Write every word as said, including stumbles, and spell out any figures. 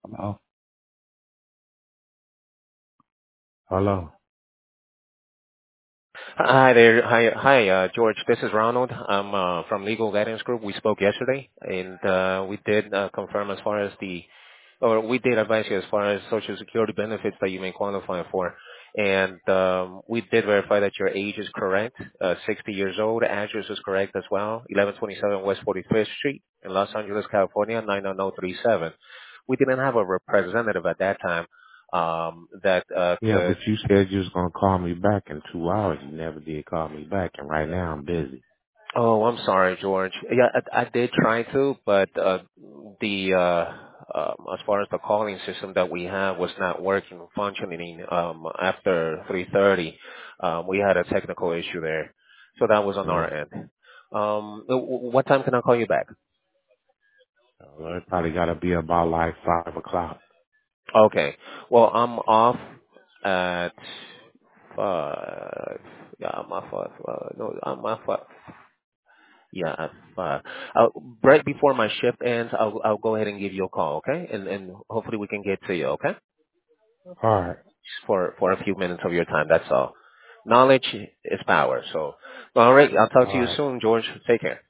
Hello? Hello? Hi there. Hi, hi, uh, George. This is Ronald. I'm uh, from Legal Guidance Group. We spoke yesterday, and uh, we did uh, confirm as far as the, or we did advise you as far as Social Security benefits that you may qualify for. And um, we did verify that your age is correct, uh, sixty years old. Address is correct as well, eleven twenty-seven West forty-fifth Street in Los Angeles, California, nine oh oh three seven. We didn't have a representative at that time um, that uh, Yeah, could. but you said you was gonna call me back in two hours. You never did call me back, and right now I'm busy. Oh, I'm sorry, George. Yeah, I, I did try to, but uh, the uh, um, as far as the calling system that we have was not working, functioning um, after three thirty. Um, we had a technical issue there, so that was on Yeah. our end. Um, w- w- what time can I call you back? Well, it probably gotta be about like five o'clock. Okay. Well, I'm off at five. Yeah, I'm off at uh, no, I'm off at Yeah, at five. I'll, right before my shift ends, I'll I'll go ahead and give you a call, okay? And and hopefully we can get to you, okay? All right. Just for for a few minutes of your time. That's all. Knowledge is power. So, all right. I'll talk All to you right. soon, George. Take care.